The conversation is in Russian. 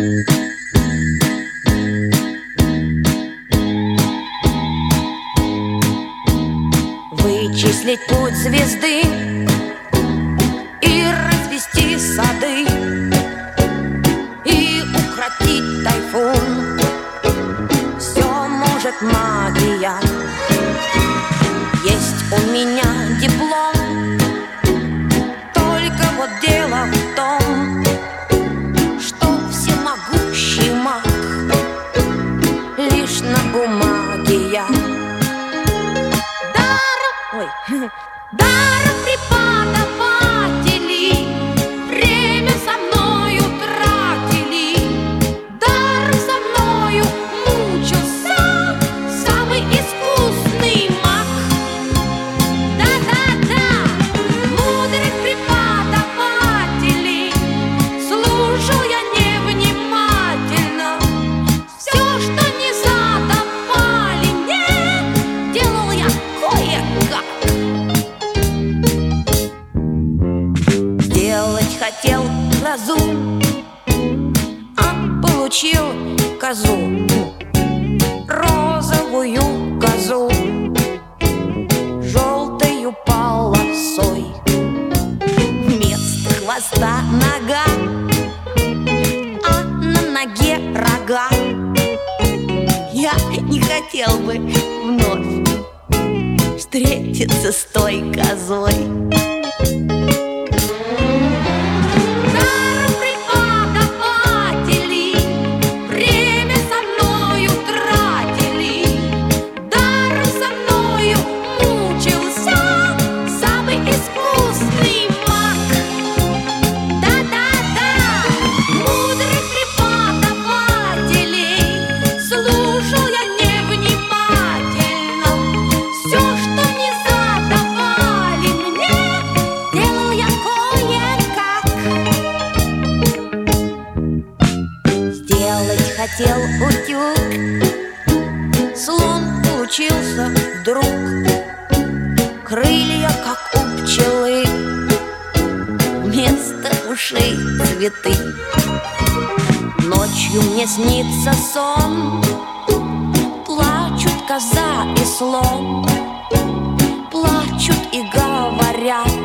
Вычислить путь звезды и развести сады, и укротить тайфун. Все может магия. Есть у меня диплом, только вот дело в том, что всемогущий маг лишь на бумаге я. Даром преподаватели время со мною тратили, даром со мною мучился самый искусный маг. Да-да-да, мудрых преподавателей слушал я невнимательно. Все, что не задавали мне, делал я кое-как. Сделать хотел грозу, а получил козу, розовую козу, желтою полосой. Вместо хвоста нога, а на ноге рога. Я не хотел бы вновь встретиться с той козой. Хотел утюг, слон получился вдруг. Крылья, как у пчелы, вместо ушей цветы. Ночью мне снится сон, плачут коза и слон, плачут и говорят: